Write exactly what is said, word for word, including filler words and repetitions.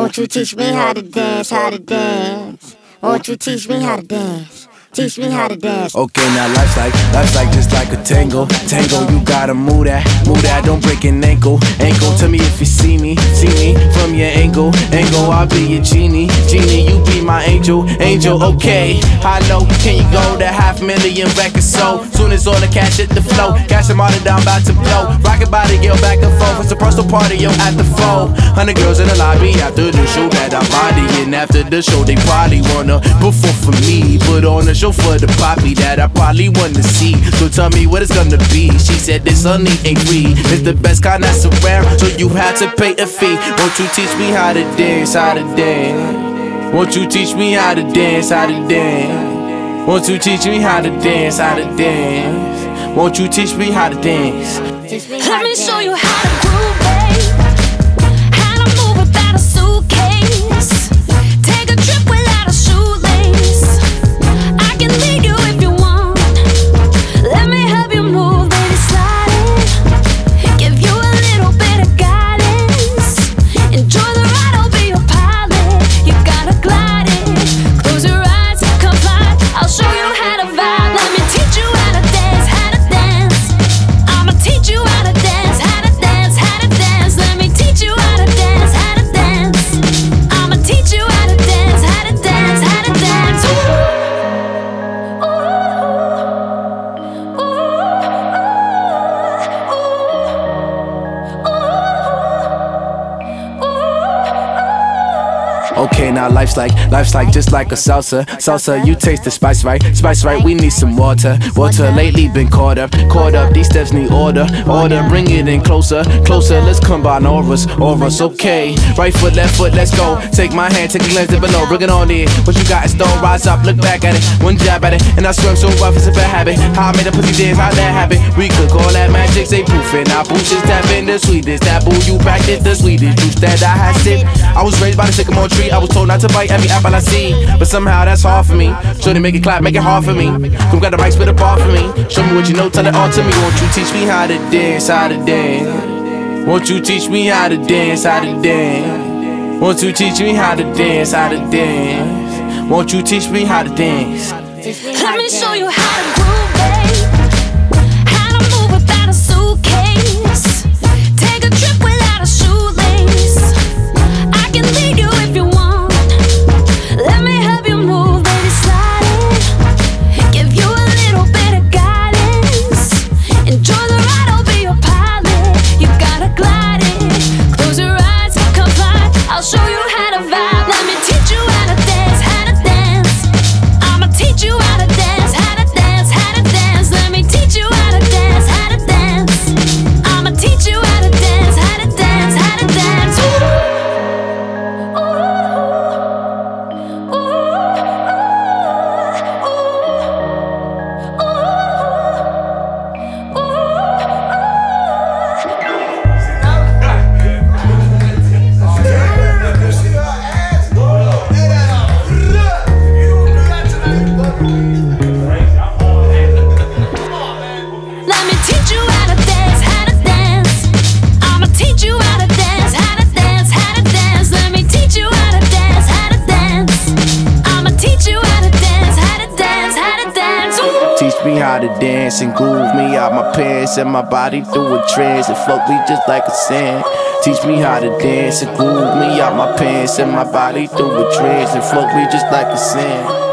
Won't you teach me how to dance, how to dance? Won't you teach me how to dance? Teach me how to dance. Okay, now life's like, life's like just like a tango. Tango, you gotta move that, move that, don't break an ankle. Ankle, tell me if you see me, see me from your angle. Angle, I'll be your genie, genie, you be my angel, angel. Okay, how low can you go? That half million records sold. Soon as all the cash hit the flow, cash them all down, about to blow. Rockin' body, girl, back and forth. It's a personal party, yo, at the four. Hundred girls in the lobby after the show that I'm bodying. After the show, they probably wanna perform for me. Put on a show for the poppy that I probably wanna see. So tell me what it's gonna be. She said this honey ain't free. It's the best kind that's around, so you have to pay a fee. Won't you teach me how to dance, how to dance? Won't you teach me how to dance, how to dance? Won't you teach me how to dance, how to dance? Won't you teach me how to dance? Let me show you how to groove, babe. How to move without a suitcase. Take a trip without a shoelace. I can lead you if you want. Let me help you move, baby, slide it. Give you a little bit of guidance. Enjoy the ride, I'll be your pilot. You gotta glide it. Close your eyes, come fly. I'll show you how to vibe. Let me teach you how to dance, how to dance. I'ma teach you how to dance, how to dance, how to dance. Let me teach you how to dance, how to dance. I'ma teach you how to dance, how to dance, how to dance. Ooh. Ooh. Ooh. Ooh. Ooh. Okay, now life's like, life's like just like a salsa. Salsa, you taste the spice right, spice right, we need some water. Water lately been caught up, caught up, these steps need order. Order, bring it in closer, closer, let's combine auras, auras, okay. Right foot, left foot, let's go. Take my hand, take a glance at below, bring it on in. What you got in store, rise up, look back at it. One jab at it, and I swim so rough, it's a bad habit. How I made a pussy dance, how that happen? We could call that magic, say poofin'. Now boosters tap in the sweetest, taboo, you practice the sweetest juice that I had sipped. I was raised by the sycamore tree, I was told not to bite every apple I see, but somehow that's hard for me. So they make it clap, make it hard for me. Come got the mic, spit a bar for me. Show me what you know, tell it all to me. Won't you teach me how to dance, how to dance? Won't you teach me how to dance, how to dance? Won't you teach me how to dance, how to dance? Won't you teach me how to dance? Let me show you how to groove, babe. How to move without a suitcase. Take a trip without a shoelace. I can lead you if you want. Let me help you move, baby, slide it. Give you a little bit of guidance. Enjoy the ride, I'll be your pilot. You gotta glide it. Close your eyes, come fly. I'll show you how to vibe. Let me teach you how to dance, how to dance. I'ma teach you how to dance, how to dance, how to dance. Let me teach you how to dance, how to dance. I'ma teach you how to dance, how to dance, how to dance. Ooh. Ooh. Ooh. Ooh. Let me teach you how to dance, how to dance. I'ma teach you how to dance, how to dance, how to dance. Let me teach you how to dance, how to dance. I'ma teach you how to dance, how to dance, how to dance. Ooh. Teach me how to dance and groove me out my pants and my body through a trance and float me just like a sand. Teach me how to dance and groove me out my pants and my body through a trance and float me just like a sand.